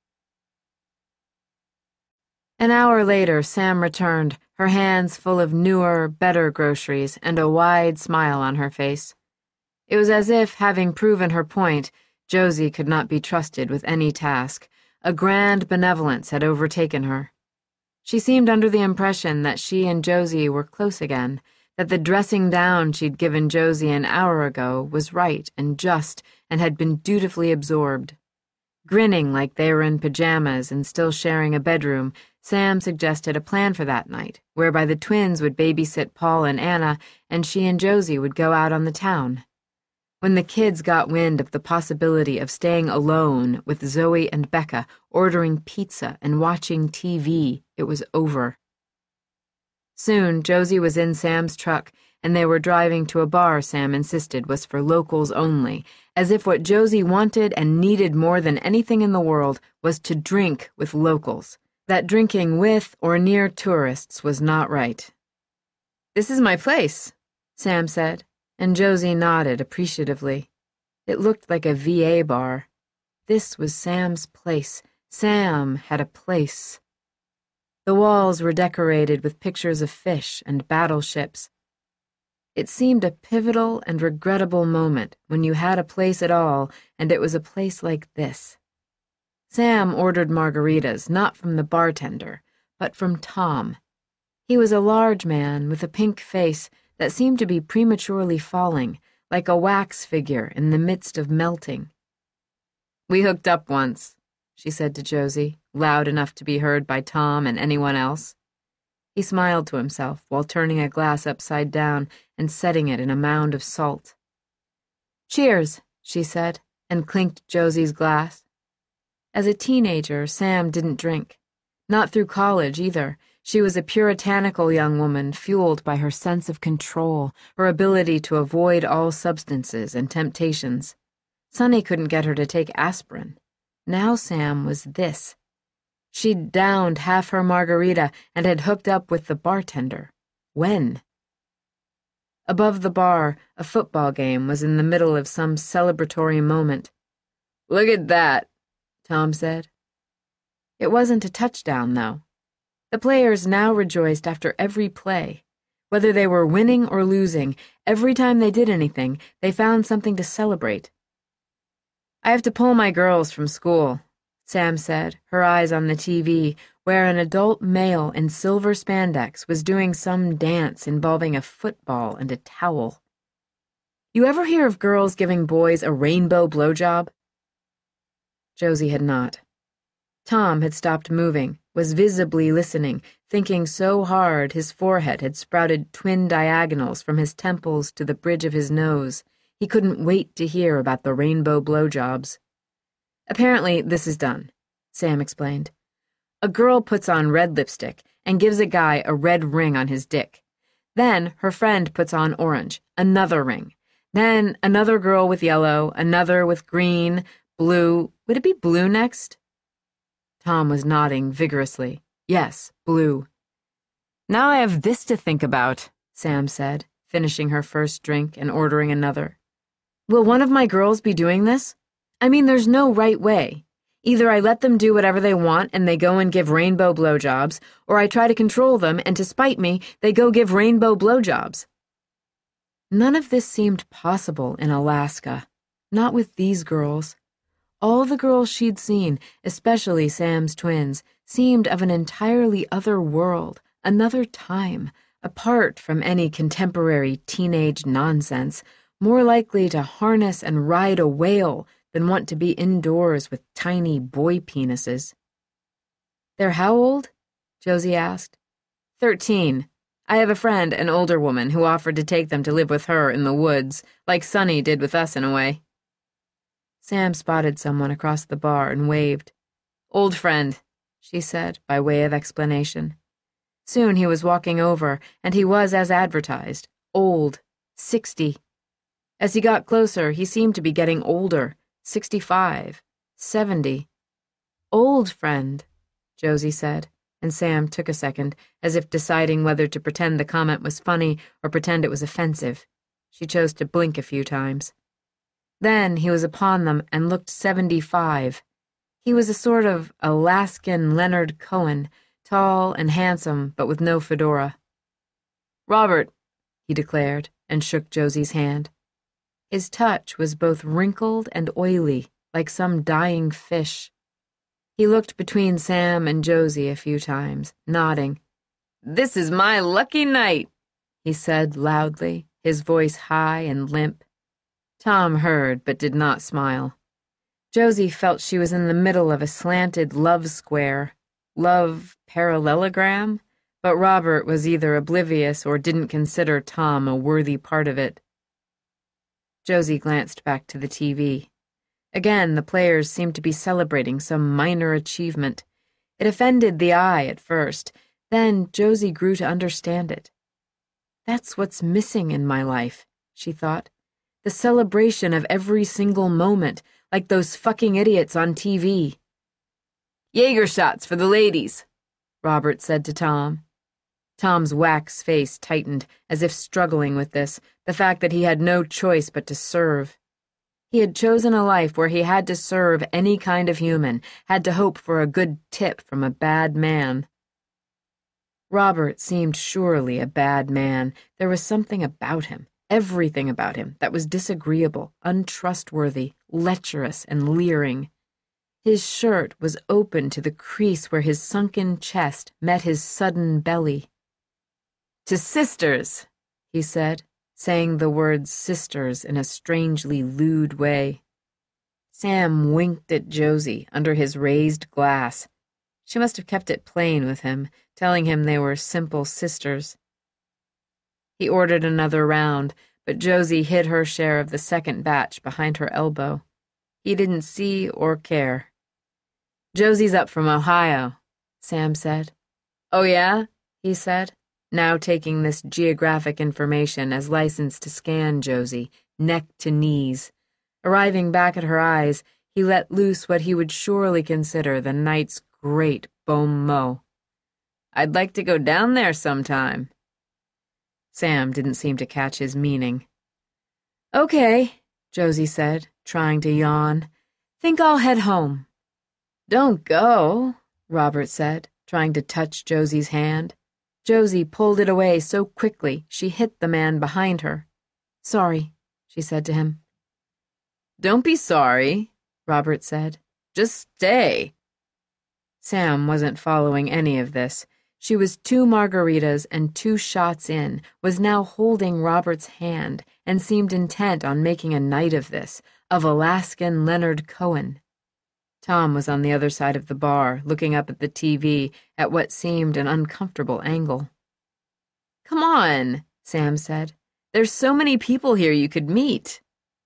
An hour later, Sam returned, her hands full of newer, better groceries and a wide smile on her face. It was as if, having proven her point, Josie could not be trusted with any task. A grand benevolence had overtaken her. She seemed under the impression that she and Josie were close again, that the dressing down she'd given Josie an hour ago was right and just and had been dutifully absorbed. Grinning like they were in pajamas and still sharing a bedroom, Sam suggested a plan for that night, whereby the twins would babysit Paul and Anna, and she and Josie would go out on the town. When the kids got wind of the possibility of staying alone with Zoe and Becca, ordering pizza and watching T V, it was over. Soon, Josie was in Sam's truck, and they were driving to a bar Sam insisted was for locals only, as if what Josie wanted and needed more than anything in the world was to drink with locals, that drinking with or near tourists was not right. "This is my place," Sam said, and Josie nodded appreciatively. It looked like a V A bar. This was Sam's place. Sam had a place. The walls were decorated with pictures of fish and battleships. It seemed a pivotal and regrettable moment when you had a place at all, and it was a place like this. Sam ordered margaritas not from the bartender, but from Tom. He was a large man with a pink face that seemed to be prematurely falling, like a wax figure in the midst of melting. "We hooked up once," she said to Josie, loud enough to be heard by Tom and anyone else. He smiled to himself while turning a glass upside down and setting it in a mound of salt. "Cheers," she said, and clinked Josie's glass. As a teenager, Sam didn't drink. Not through college, either. She was a puritanical young woman fueled by her sense of control, her ability to avoid all substances and temptations. Sonny couldn't get her to take aspirin. Now Sam was this. She'd downed half her margarita and had hooked up with the bartender. When? Above the bar, a football game was in the middle of some celebratory moment. "Look at that," Tom said. It wasn't a touchdown, though. The players now rejoiced after every play. Whether they were winning or losing, every time they did anything, they found something to celebrate. "I have to pull my girls from school," Sam said, her eyes on the T V, where an adult male in silver spandex was doing some dance involving a football and a towel. "You ever hear of girls giving boys a rainbow blowjob?" Josie had not. Tom had stopped moving, was visibly listening, thinking so hard his forehead had sprouted twin diagonals from his temples to the bridge of his nose. He couldn't wait to hear about the rainbow blowjobs. Apparently, this is done, Sam explained. A girl puts on red lipstick and gives a guy a red ring on his dick. Then her friend puts on orange, another ring. Then another girl with yellow, another with green, blue. Would it be blue next? Tom was nodding vigorously. Yes, blue. Now I have this to think about, Sam said, finishing her first drink and ordering another. Will one of my girls be doing this? I mean, there's no right way. Either I let them do whatever they want and they go and give rainbow blowjobs, or I try to control them and to spite me, they go give rainbow blowjobs. None of this seemed possible in Alaska. Not with these girls. All the girls she'd seen, especially Sam's twins, seemed of an entirely other world, another time, apart from any contemporary teenage nonsense, more likely to harness and ride a whale than want to be indoors with tiny boy penises. They're how old? Josie asked. Thirteen. I have a friend, an older woman, who offered to take them to live with her in the woods, like Sonny did with us in a way. Sam spotted someone across the bar and waved. Old friend, she said, by way of explanation. Soon he was walking over, and he was as advertised, old, sixty. As he got closer, he seemed to be getting older, sixty-five, seventy. Old friend, Josie said, and Sam took a second, as if deciding whether to pretend the comment was funny or pretend it was offensive. She chose to blink a few times. Then he was upon them and looked seventy-five. He was a sort of Alaskan Leonard Cohen, tall and handsome, but with no fedora. Robert, he declared, and shook Josie's hand. His touch was both wrinkled and oily, like some dying fish. He looked between Sam and Josie a few times, nodding. This is my lucky night, he said loudly, his voice high and limp. Tom heard, but did not smile. Josie felt she was in the middle of a slanted love square, love parallelogram, but Robert was either oblivious or didn't consider Tom a worthy part of it. Josie glanced back to the T V. Again, the players seemed to be celebrating some minor achievement. It offended the eye at first, then Josie grew to understand it. That's what's missing in my life, she thought. The celebration of every single moment, like those fucking idiots on T V. Jaeger shots for the ladies, Robert said to Tom. Tom's wax face tightened, as if struggling with this, the fact that he had no choice but to serve. He had chosen a life where he had to serve any kind of human, had to hope for a good tip from a bad man. Robert seemed surely a bad man. There was something about him, everything about him, that was disagreeable, untrustworthy, lecherous, and leering. His shirt was open to the crease where his sunken chest met his sudden belly. To sisters, he said, saying the words sisters in a strangely lewd way. Sam winked at Josie under his raised glass. She must have kept it plain with him, telling him they were simple sisters. He ordered another round, but Josie hid her share of the second batch behind her elbow. He didn't see or care. Josie's up from Ohio, Sam said. Oh yeah? He said, now taking this geographic information as license to scan Josie, neck to knees. Arriving back at her eyes, he let loose what he would surely consider the night's great bon mot. I'd like to go down there sometime. Sam didn't seem to catch his meaning. Okay, Josie said, trying to yawn. Think I'll head home. Don't go, Robert said, trying to touch Josie's hand. Josie pulled it away so quickly she hit the man behind her. Sorry, she said to him. Don't be sorry, Robert said. Just stay. Sam wasn't following any of this. She was two margaritas and two shots in, was now holding Robert's hand, and seemed intent on making a night of this, of Alaskan Leonard Cohen. Tom was on the other side of the bar, looking up at the T V at what seemed an uncomfortable angle. Come on, Sam said. There's so many people here you could meet.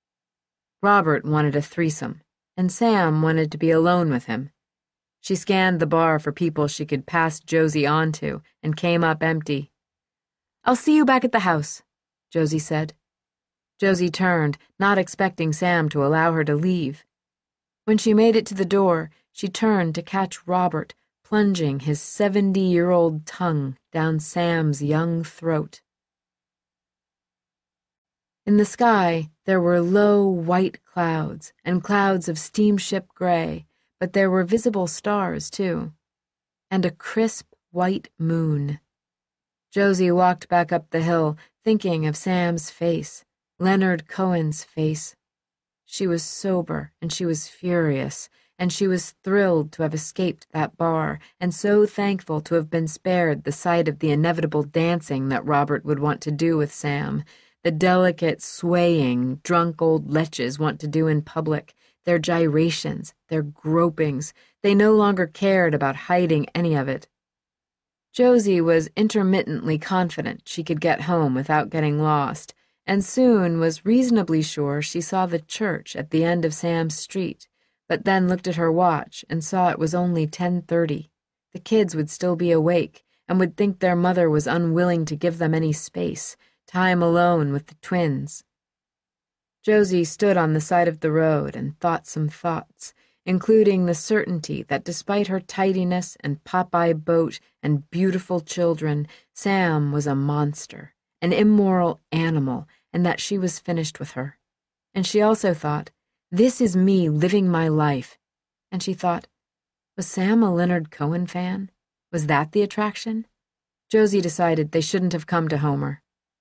Robert wanted a threesome, and Sam wanted to be alone with him. She scanned the bar for people she could pass Josie on to and came up empty. "I'll see you back at the house," Josie said. Josie turned, not expecting Sam to allow her to leave. When she made it to the door, she turned to catch Robert plunging his seventy-year-old tongue down Sam's young throat. In the sky, there were low white clouds and clouds of steamship gray, but there were visible stars, too, and a crisp white moon. Josie walked back up the hill, thinking of Sam's face, Leonard Cohen's face. She was sober, and she was furious, and she was thrilled to have escaped that bar, and so thankful to have been spared the sight of the inevitable dancing that Robert would want to do with Sam, the delicate swaying drunk old lechers want to do in public, their gyrations, their gropings. They no longer cared about hiding any of it. Josie was intermittently confident she could get home without getting lost, and soon was reasonably sure she saw the church at the end of Sam's street, but then looked at her watch and saw it was only ten thirty. The kids would still be awake and would think their mother was unwilling to give them any space, time alone with the twins. Josie stood on the side of the road and thought some thoughts, including the certainty that despite her tidiness and Popeye boat and beautiful children, Sam was a monster, an immoral animal, and that she was finished with her. And she also thought, this is me living my life. And she thought, was Sam a Leonard Cohen fan? Was that the attraction? Josie decided they shouldn't have come to Homer.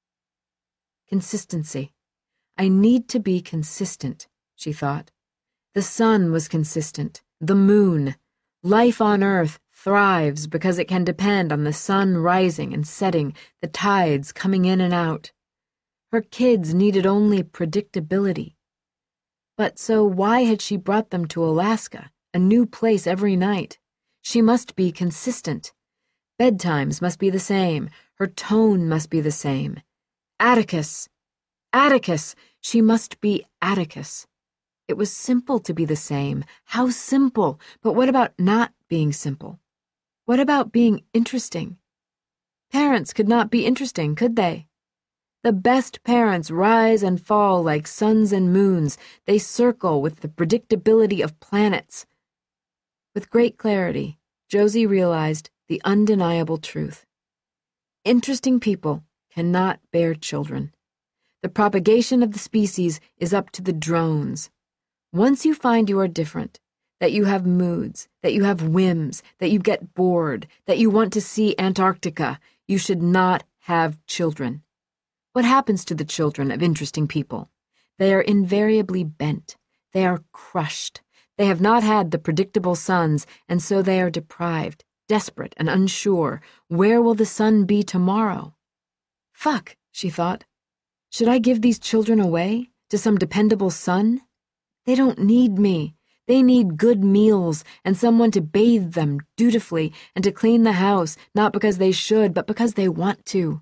Consistency. I need to be consistent, she thought. The sun was consistent, the moon. Life on Earth thrives because it can depend on the sun rising and setting, the tides coming in and out. Her kids needed only predictability. But so why had she brought them to Alaska, a new place every night? She must be consistent. Bedtimes must be the same. Her tone must be the same. Atticus! Atticus! She must be Atticus. It was simple to be the same. How simple! But what about not being simple? What about being interesting? Parents could not be interesting, could they? The best parents rise and fall like suns and moons. They circle with the predictability of planets. With great clarity, Josie realized the undeniable truth. Interesting people cannot bear children. The propagation of the species is up to the drones. Once you find you are different, that you have moods, that you have whims, that you get bored, that you want to see Antarctica, you should not have children. What happens to the children of interesting people? They are invariably bent. They are crushed. They have not had the predictable suns, and so they are deprived, desperate and unsure. Where will the sun be tomorrow? Fuck, she thought. Should I give these children away to some dependable sun? They don't need me. They need good meals and someone to bathe them dutifully and to clean the house, not because they should, but because they want to.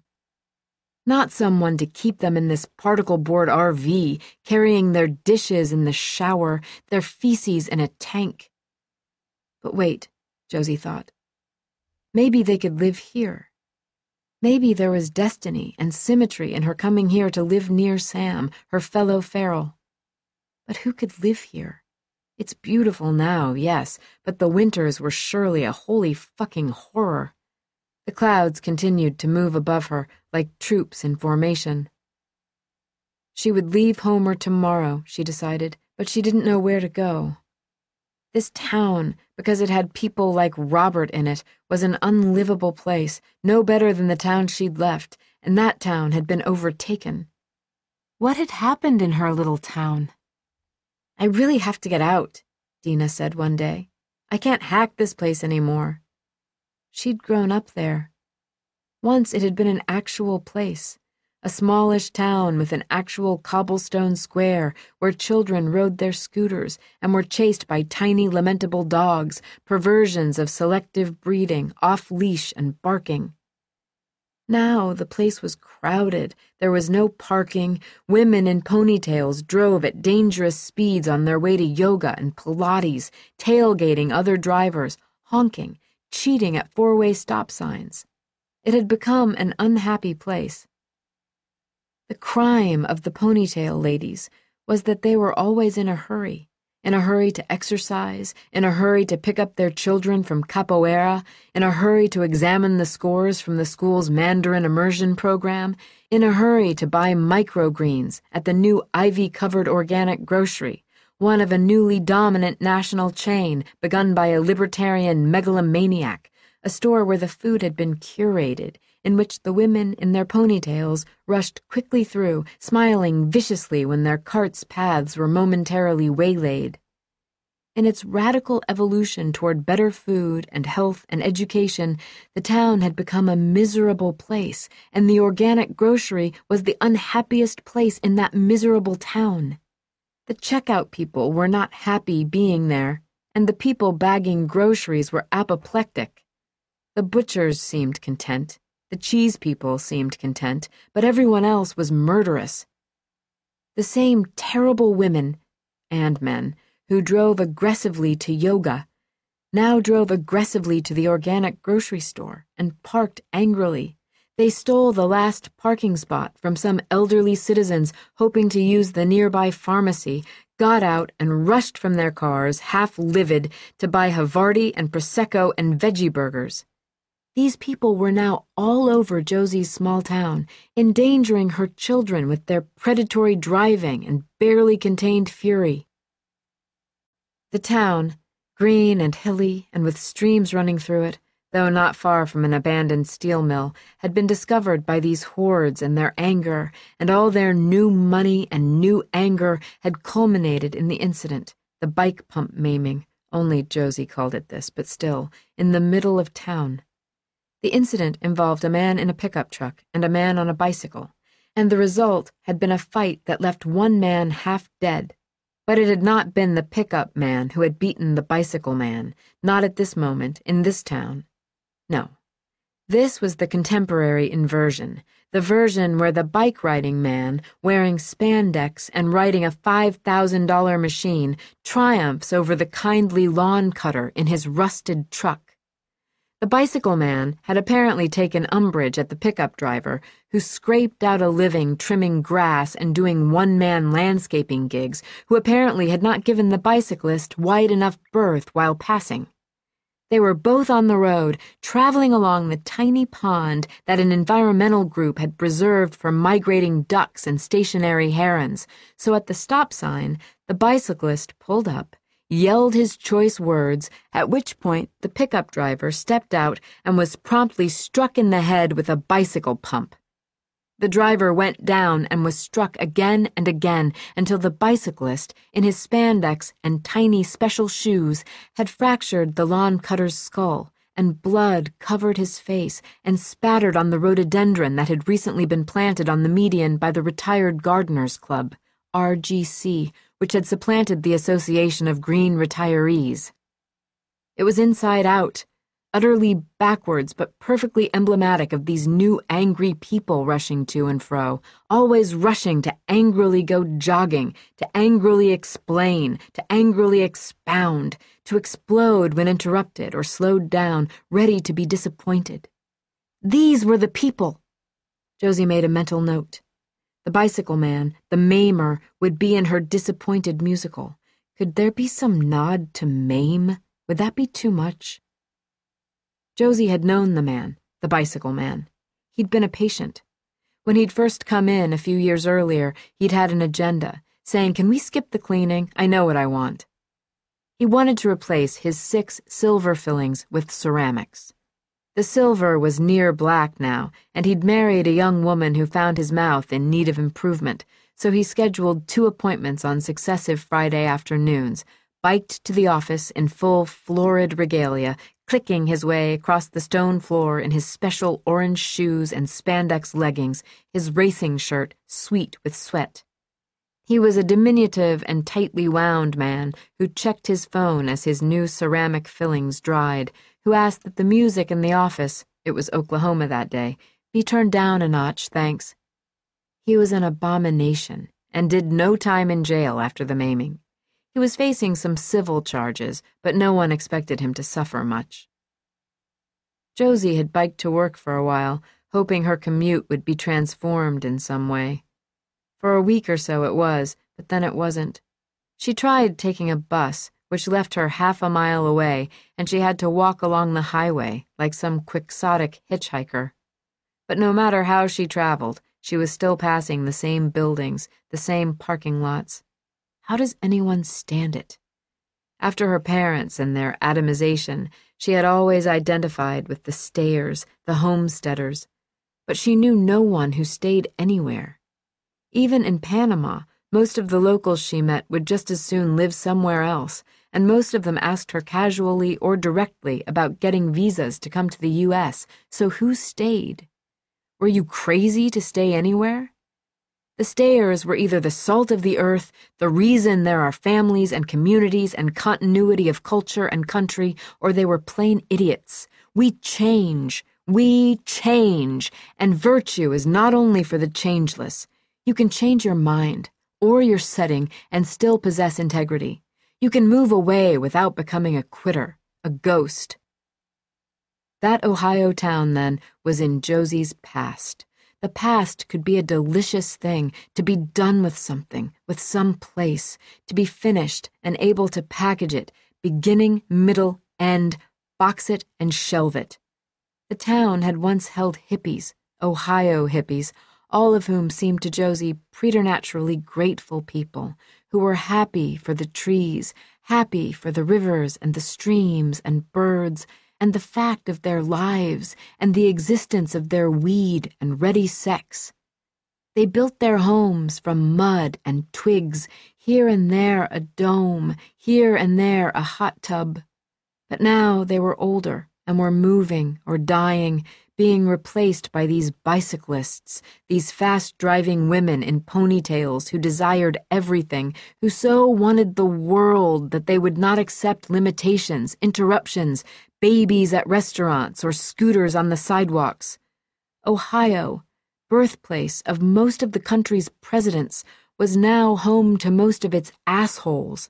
Not someone to keep them in this particle board R V, carrying their dishes in the shower, their feces in a tank. But wait, Josie thought. Maybe they could live here. Maybe there was destiny and symmetry in her coming here to live near Sam, her fellow feral. But who could live here? It's beautiful now, yes, but the winters were surely a holy fucking horror. The clouds continued to move above her like troops in formation. She would leave Homer tomorrow, she decided, but she didn't know where to go. This town, because it had people like Robert in it, was an unlivable place, no better than the town she'd left, and that town had been overtaken. What had happened in her little town? I really have to get out, Dina said one day. I can't hack this place anymore. She'd grown up there. Once it had been an actual place, a smallish town with an actual cobblestone square where children rode their scooters and were chased by tiny lamentable dogs, perversions of selective breeding, off-leash and barking. now the place was crowded. There was no parking. Women in ponytails drove at dangerous speeds on their way to yoga and Pilates, tailgating other drivers, honking, cheating at four-way stop signs. It had become an unhappy place. The crime of the ponytail ladies was that they were always in a hurry. In a hurry to exercise, in a hurry to pick up their children from capoeira, in a hurry to examine the scores from the school's Mandarin immersion program, in a hurry to buy microgreens at the new ivy-covered organic grocery, one of a newly dominant national chain begun by a libertarian megalomaniac, a store where the food had been curated, in which the women in their ponytails rushed quickly through, smiling viciously when their carts' paths were momentarily waylaid. In its radical evolution toward better food and health and education, the town had become a miserable place, and the organic grocery was the unhappiest place in that miserable town. The checkout people were not happy being there, and the people bagging groceries were apoplectic. The butchers seemed content. The cheese people seemed content, but everyone else was murderous. The same terrible women and men who drove aggressively to yoga now drove aggressively to the organic grocery store and parked angrily. They stole the last parking spot from some elderly citizens hoping to use the nearby pharmacy, got out and rushed from their cars, half livid, to buy Havarti and Prosecco and veggie burgers. These people were now all over Josie's small town, endangering her children with their predatory driving and barely contained fury. The town, green and hilly and with streams running through it, though not far from an abandoned steel mill, had been discovered by these hordes, and their anger, and all their new money and new anger had culminated in the incident, the bike pump maiming, only Josie called it this, but still, in the middle of town. The incident involved a man in a pickup truck and a man on a bicycle, and the result had been a fight that left one man half dead. But it had not been the pickup man who had beaten the bicycle man, not at this moment, in this town. No. This was the contemporary inversion, the version where the bike-riding man, wearing spandex and riding a five thousand dollar machine, triumphs over the kindly lawn cutter in his rusted truck. The bicycle man had apparently taken umbrage at the pickup driver, who scraped out a living trimming grass and doing one-man landscaping gigs, who apparently had not given the bicyclist wide enough berth while passing. They were both on the road, traveling along the tiny pond that an environmental group had preserved for migrating ducks and stationary herons, so at the stop sign, the bicyclist pulled up, yelled his choice words, at which point the pickup driver stepped out and was promptly struck in the head with a bicycle pump. The driver went down and was struck again and again until the bicyclist, in his spandex and tiny special shoes, had fractured the lawn cutter's skull, and blood covered his face and spattered on the rhododendron that had recently been planted on the median by the Retired Gardeners Club, R G C, which had supplanted the Association of Green Retirees. It was inside out, utterly backwards but perfectly emblematic of these new angry people rushing to and fro, always rushing to angrily go jogging, to angrily explain, to angrily expound, to explode when interrupted or slowed down, ready to be disappointed. These were the people. Josie made a mental note. The bicycle man, the maimer, would be in her disappointed musical. Could there be some nod to maim? Would that be too much? Josie had known the man, the bicycle man. He'd been a patient. When he'd first come in a few years earlier, he'd had an agenda, saying, "Can we skip the cleaning? I know what I want." He wanted to replace his six silver fillings with ceramics. The silver was near black now, and he'd married a young woman who found his mouth in need of improvement, so he scheduled two appointments on successive Friday afternoons, biked to the office in full florid regalia, clicking his way across the stone floor in his special orange shoes and spandex leggings, his racing shirt sweet with sweat. He was a diminutive and tightly wound man who checked his phone as his new ceramic fillings dried, who asked that the music in the office, it was Oklahoma that day, Be turned down a notch, thanks. He was an abomination and did no time in jail after the maiming. He was facing some civil charges, but no one expected him to suffer much. Josie had biked to work for a while, hoping her commute would be transformed in some way. For a week or so it was, but then it wasn't. She tried taking a bus, which left her half a mile away, and she had to walk along the highway like some quixotic hitchhiker. But no matter how she traveled, she was still passing the same buildings, the same parking lots. How does anyone stand it? After her parents and their atomization, she had always identified with the stayers, the homesteaders, but she knew no one who stayed anywhere. Even in Panama, most of the locals she met would just as soon live somewhere else, and most of them asked her casually or directly about getting visas to come to the U S, so who stayed? Were you crazy to stay anywhere? The stayers were either the salt of the earth, the reason there are families and communities and continuity of culture and country, or they were plain idiots. We change. We change. And virtue is not only for the changeless. You can change your mind or your setting and still possess integrity. You can move away without becoming a quitter, a ghost. That Ohio town, then, was in Josie's past. The past could be a delicious thing, to be done with something, with some place, to be finished and able to package it, beginning, middle, end, box it and shelve it. The town had once held hippies, Ohio hippies, all of whom seemed to Josie preternaturally grateful people, who were happy for the trees, happy for the rivers and the streams and birds, and the fact of their lives and the existence of their weed and ready sex. They built their homes from mud and twigs, here and there a dome, here and there a hot tub. But now they were older and were moving or dying, being replaced by these bicyclists, these fast-driving women in ponytails who desired everything, who so wanted the world that they would not accept limitations, interruptions, babies at restaurants or scooters on the sidewalks. Ohio, birthplace of most of the country's presidents, was now home to most of its assholes.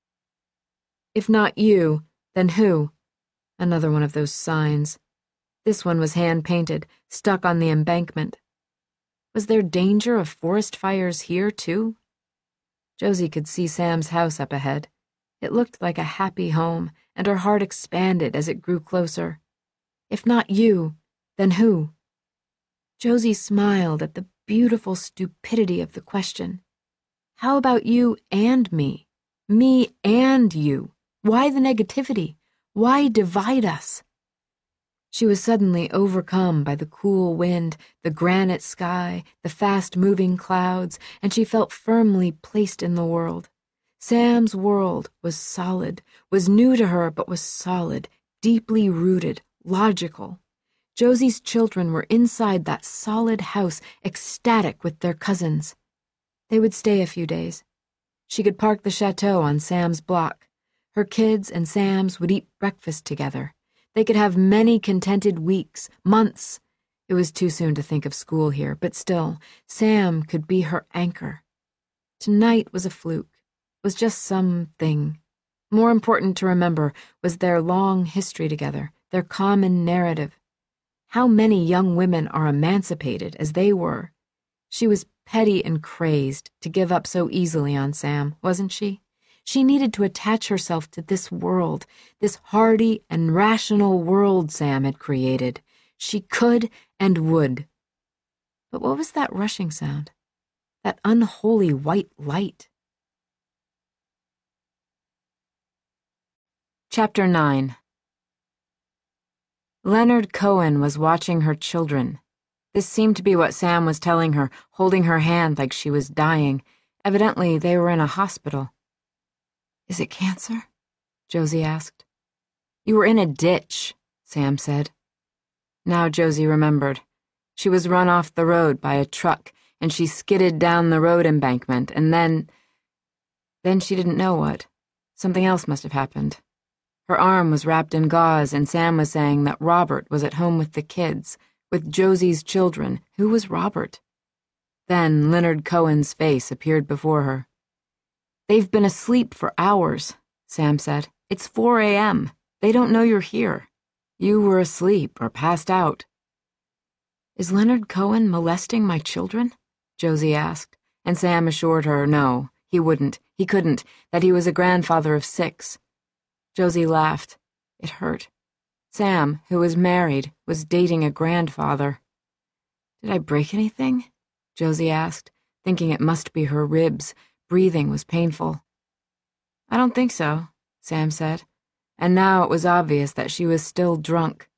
If not you, then who? Another one of those signs. This one was hand-painted, stuck on the embankment. Was there danger of forest fires here, too? Josie could see Sam's house up ahead. It looked like a happy home, and her heart expanded as it grew closer. If not you, then who? Josie smiled at the beautiful stupidity of the question. How about you and me? Me and you? Why the negativity? Why divide us? She was suddenly overcome by the cool wind, the granite sky, the fast-moving clouds, and she felt firmly placed in the world. Sam's world was solid, was new to her but was solid, deeply rooted, logical. Josie's children were inside that solid house, ecstatic with their cousins. They would stay a few days. She could park the chateau on Sam's block. Her kids and Sam's would eat breakfast together. They could have many contented weeks, months. It was too soon to think of school here, but still, Sam could be her anchor. Tonight was a fluke, was just something. More important to remember was their long history together, their common narrative. How many young women are emancipated as they were? She was petty and crazed to give up so easily on Sam, wasn't she? She needed to attach herself to this world, this hardy and rational world Sam had created. She could and would. But what was that rushing sound? That unholy white light? Chapter nine. Leonard Cohen was watching her children. This seemed to be what Sam was telling her, holding her hand like she was dying. Evidently, they were in a hospital. Is it cancer? Josie asked. You were in a ditch, Sam said. Now Josie remembered. She was run off the road by a truck, and she skidded down the road embankment, and then... Then she didn't know what. Something else must have happened. Her arm was wrapped in gauze, and Sam was saying that Robert was at home with the kids, with Josie's children. Who was Robert? Then Leonard Cohen's face appeared before her. They've been asleep for hours, Sam said. It's four a m They don't know you're here. You were asleep or passed out. Is Leonard Cohen molesting my children? Josie asked, and Sam assured her no, he wouldn't, he couldn't, that he was a grandfather of six. Josie laughed. It hurt. Sam, who was married, was dating a grandfather. Did I break anything? Josie asked, thinking it must be her ribs. Breathing was painful. I don't think so, Sam said, and now it was obvious that she was still drunk.